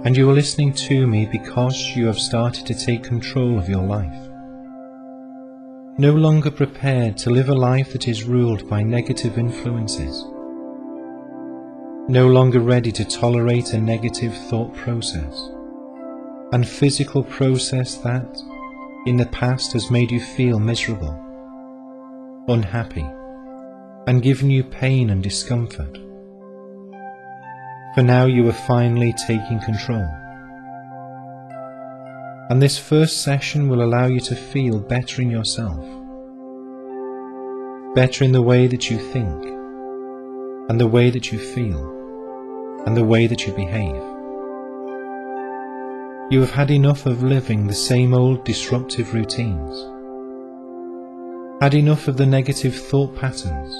and you are listening to me because you have started to take control of your life. No longer prepared to live a life that is ruled by negative influences. No longer ready to tolerate a negative thought process and physical process that, in the past, has made you feel miserable, unhappy, and given you pain and discomfort. For now you are finally taking control. And this first session will allow you to feel better in yourself, better in the way that you think, and the way that you feel, and the way that you behave. You have had enough of living the same old disruptive routines, had enough of the negative thought patterns,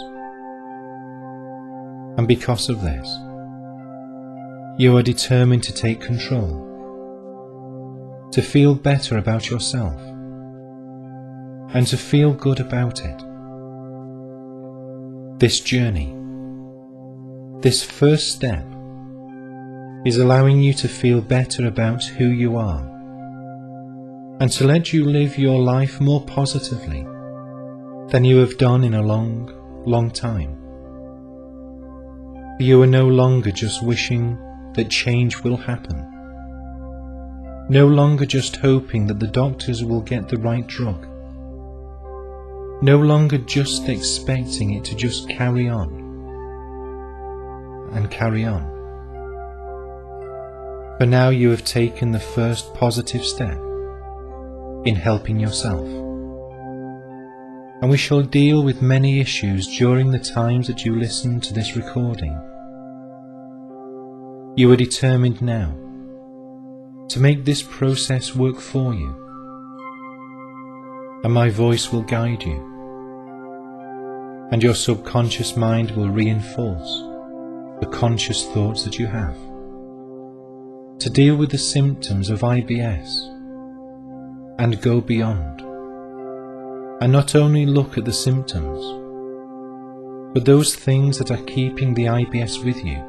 and because of this, you are determined to take control, to feel better about yourself, and to feel good about it. This journey, this first step, is allowing you to feel better about who you are, and to let you live your life more positively than you have done in a long time. You are no longer just wishing that change will happen, no longer just hoping that the doctors will get the right drug, no longer just expecting it to just carry on and carry on. For now you have taken the first positive step in helping yourself, and we shall deal with many issues during the times that you listen to this recording. You are determined now to make this process work for you, and my voice will guide you, and your subconscious mind will reinforce the conscious thoughts that you have to deal with the symptoms of IBS and go beyond, and not only look at the symptoms, but those things that are keeping the IBS with you.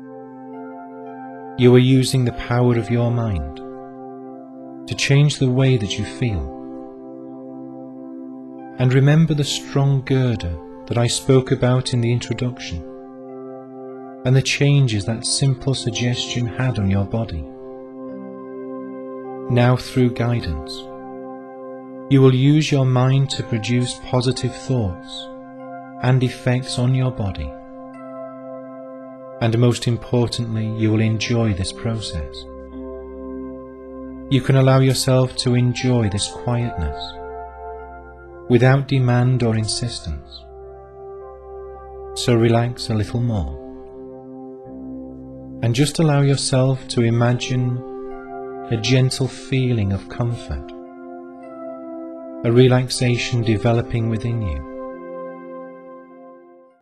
You are using the power of your mind to change the way that you feel. And remember the strong girder that I spoke about in the introduction, and the changes that simple suggestion had on your body. Now, through guidance, you will use your mind to produce positive thoughts and effects on your body. And most importantly, you will enjoy this process. You can allow yourself to enjoy this quietness without demand or insistence. So relax a little more and just allow yourself to imagine a gentle feeling of comfort, a relaxation developing within you.